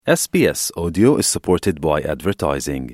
SBS Audio is supported by advertising.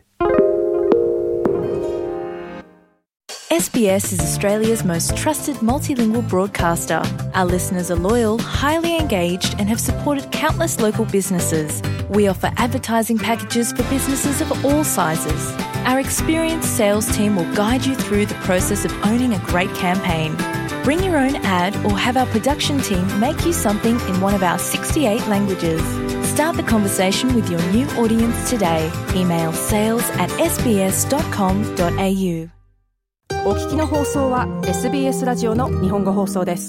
SBS is Australia's most trusted multilingual broadcaster. Our listeners are loyal, highly engaged, and have supported countless local businesses. We offer advertising packages for businesses of all sizes. Our experienced sales team will guide you through the process of owning a great campaign. Bring your own ad or have our production team make you something in one of our 68 languages. Start the conversation with your new audience today. Email sales@sbs.com.au。 お聞きの放送は SBS ラジオの日本語放送です。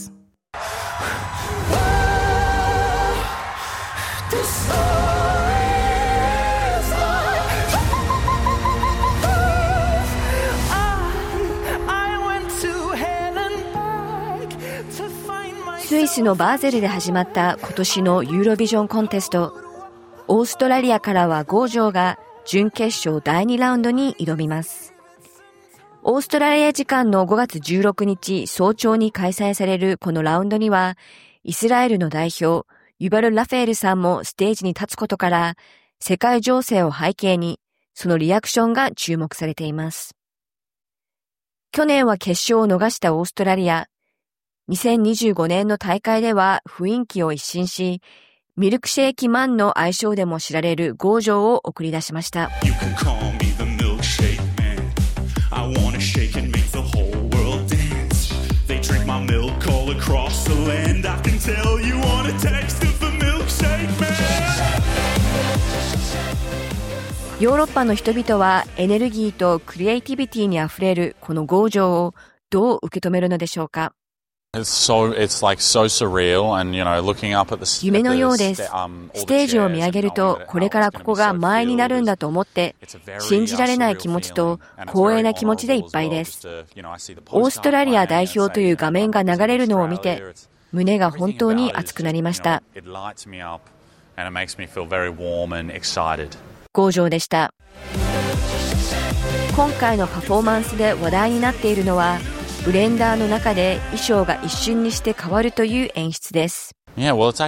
スイスのバーゼルで始まった今年のユーロビジョンコンテスト。オーストラリアからはゴージョーが準決勝第2ラウンドに挑みます。オーストラリア時間の5月16日早朝に開催されるこのラウンドには、イスラエルの代表、ユバル・ラフェールさんもステージに立つことから、世界情勢を背景に、そのリアクションが注目されています。去年は決勝を逃したオーストラリア。2025年の大会では雰囲気を一新し、ミルクシェイキマンの愛称でも知られるゴージョーを送り出しました。ヨーロッパの人々はエネルギーとクリエイティビティにあふれるこのゴージョーをどう受け止めるのでしょうか。夢のようです。ステージを見上げると、これからここが前になるんだと思って、信じられない気持ちと光栄な気持ちでいっぱいです。オーストラリア代表という画面が流れるのを見て、胸が本当に熱くなりました。ゴージョーでした。今回のパフォーマンスで話題になっているのは、ブレンダーの中で衣装が一瞬にして変わるという演出です。あれは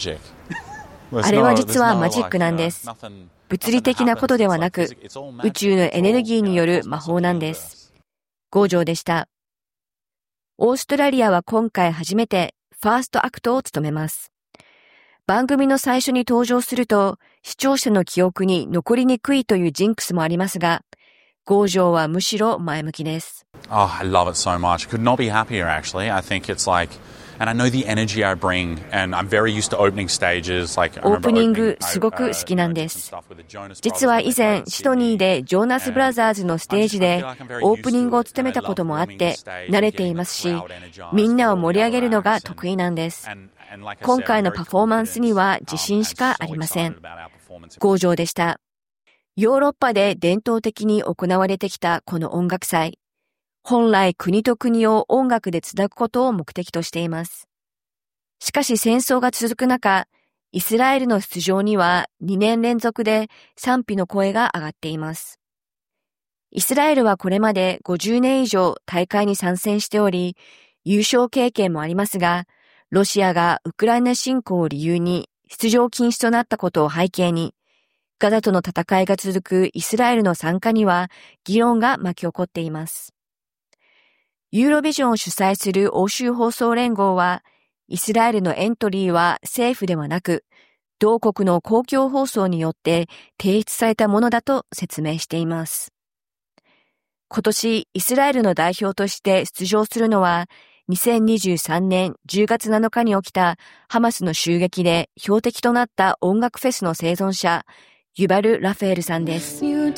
実はマジックなんです。物理的なことではなく、宇宙のエネルギーによる魔法なんです。ゴージョーでした。オーストラリアは今回初めてファーストアクトを務めます。番組の最初に登場すると、視聴者の記憶に残りにくいというジンクスもありますが、ゴージョーはむしろ前向きです。 I love it so much. Could not be happier, actually. I think it's like, and I know the energy I bring, and I'm very used to opening stages. Like, オープニングすごく好きなんです。実は以前、シドニーでジョナスブラザーズのステージでオープニングを務めたこともあって、慣れていますし、みんなを盛り上げるのが得意なんです。今回のパフォーマンスには自信しかありません。ゴージョーでした。ヨーロッパで伝統的に行われてきたこの音楽祭。本来国と国を音楽でつなぐことを目的としています。しかし戦争が続く中、イスラエルの出場には2年連続で賛否の声が上がっています。イスラエルはこれまで50年以上大会に参戦しており、優勝経験もありますが、ロシアがウクライナ侵攻を理由に出場禁止となったことを背景に、ガザとの戦いが続くイスラエルの参加には議論が巻き起こっています。ユーロビジョンを主催する欧州放送連合は、イスラエルのエントリーは政府ではなく、同国の公共放送によって提出されたものだと説明しています。今年、イスラエルの代表として出場するのは、2023年10月7日に起きたハマスの襲撃で標的となった音楽フェスの生存者、ユバル・ラフェールさんです。オー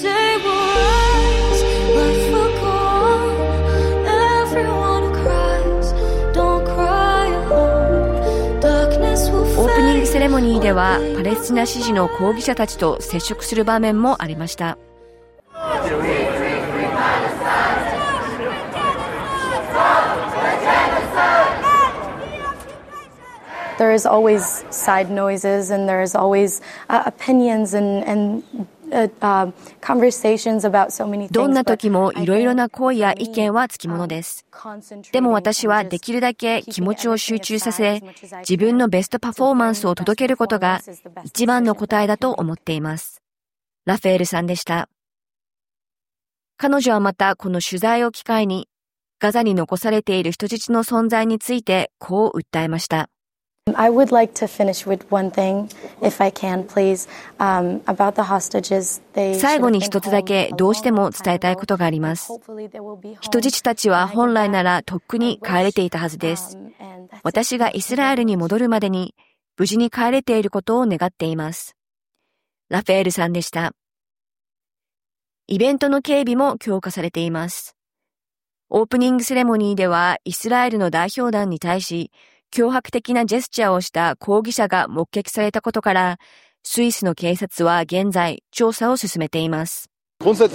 プニングセレモニーではパレスチナ支持の抗議者たちと接触する場面もありました。 There is always side noises and there is always opinions and どんな時もいろいろな声や意見はつきものです。でも私はできるだけ気持ちを集中させ、自分のベストパフォーマンスを届けることが一番の答えだと思っています。ラフェールさんでした。彼女はまたこの取材を機会に、ガザに残されている人質の存在についてこう訴えました。 I would like to finish with one thing, if I can, please, about the hostages. 最後に一つだけどうしても伝えたいことがあります。人質たちは本来ならとっくに帰れていたはずです。私がイスラエルに戻るまでに無事に帰れていることを願っています。ラフェールさんでした。イベントの警備も強化されています。オープニングセレモニーではイスラエルの代表団に対し、脅迫的なジェスチャーをした抗議者が目撃されたことから、スイスの警察は現在調査を進めています。イスラ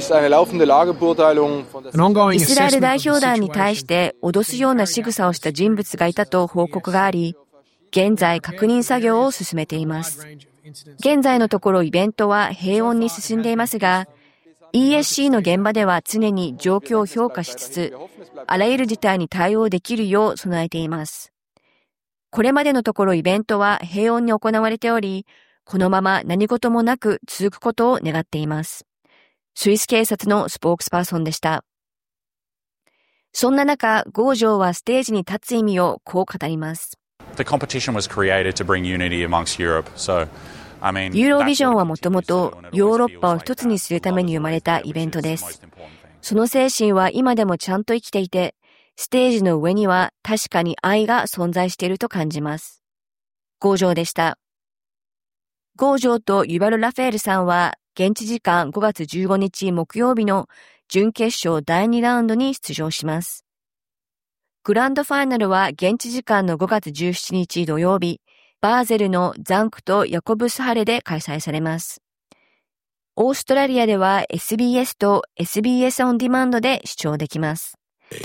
エル代表団に対して脅すような仕草をした人物がいたと報告があり、現在確認作業を進めています。現在のところイベントは平穏に進んでいますが、ESC の現場では常に状況を評価しつつ、あらゆる事態に対応できるよう備えています。これまでのところイベントは平穏に行われており、このまま何事もなく続くことを願っています。スイス警察のスポークスパーソンでした。そんな中、ゴージョーはステージに立つ意味をこう語ります。 The competition was created to bring unity amongst Europe, so ユーロビジョンはもともとヨーロッパを一つにするために生まれたイベントです。その精神は今でもちゃんと生きていて、ステージの上には確かに愛が存在していると感じます。ゴージョーでした。ゴージョーとユバル・ラフェールさんは現地時間5月15日木曜日の準決勝第2ラウンドに出場します。グランドファイナルは現地時間の5月17日土曜日、バーゼルのザンクとヤコブスハレで開催されます。オーストラリアでは SBS と SBS オンディマンドで視聴できます。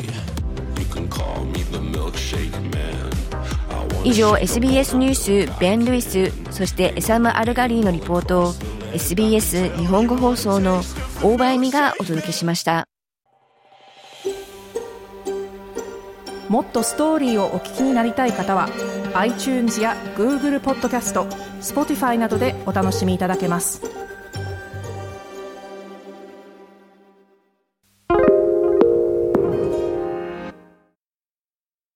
以上 SBS ニュースベン・ルイス、そしてエサム・アルガリーのリポートを SBS 日本語放送の大場恵美がお届けしました。 もっとストーリーをお聞きになりたい方は iTunes や Google ポッドキャスト、Spotify などでお楽しみいただけます。